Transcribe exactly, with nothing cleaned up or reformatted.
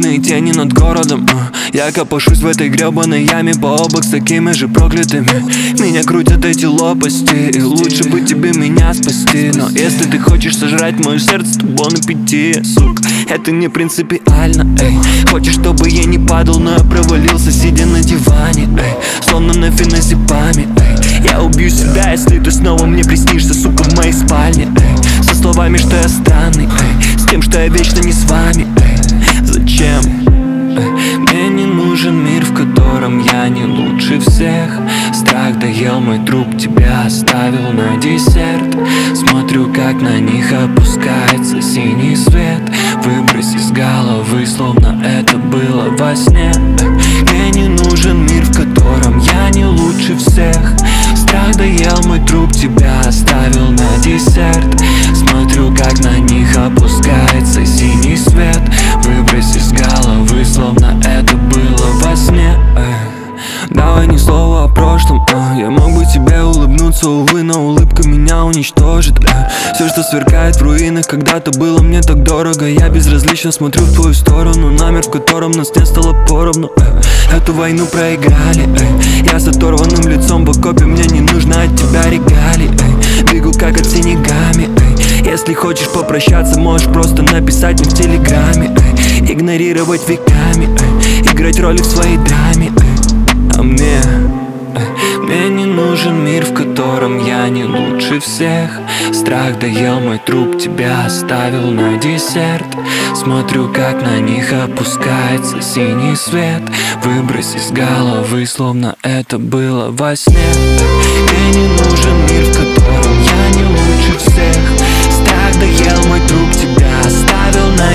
Черные тени над городом, я копошусь в этой гребаной яме пообок с такими же проклятыми. Меня крутят эти лопасти, и лучше бы тебе меня спасти. Но если ты хочешь сожрать мое сердце, то бон аппетит, сука. Это не принципиально, эй. Хочешь, чтобы я не падал, но я провалился, сидя на диване, эй. Словно на феназепаме, эй. Я убью себя, если ты снова мне приснишься, сука, в моей спальне, эй. Со словами, что я странный, эй. С тем, что я вечно не с вами, эй. Зачем? Мне не нужен мир, в котором я не лучше всех. Страх доел мой труп, тебя оставил на десерт. Смотрю, как на них опускается синий свет. Выбрось из головы, словно это было во сне. Мне не нужен мир, в котором я не лучше всех. Страх доел мой труп, тебя оставил на десерт. Смотрю, как на них опускается синий свет. Выбрось из головы, словно это было во сне. Давай ни слова о прошлом, я мог бы тебе улыбнуться, увы, но улыбка меня уничтожит. Все, что сверкает в руинах, когда-то было мне так дорого. Я безразлично смотрю в твою сторону, намер, в котором нас не стало поровну. Эту войну проиграли, я с оторванным лицом в окопе, мне не нужно от тебя регалий. Бегу как от синегами. Если хочешь попрощаться, можешь просто написать мне в телеграме. Игнорировать веками, играть роли в своей драме. А мне, мне не нужен мир, в котором я не лучше всех. Страх доел мой труп, тебя оставил на десерт. Смотрю, как на них опускается синий свет. Выбрось из головы, словно это было во сне. Мне не нужен мир, в котором я не лучше всех. Страх доел мой труп, тебя оставил на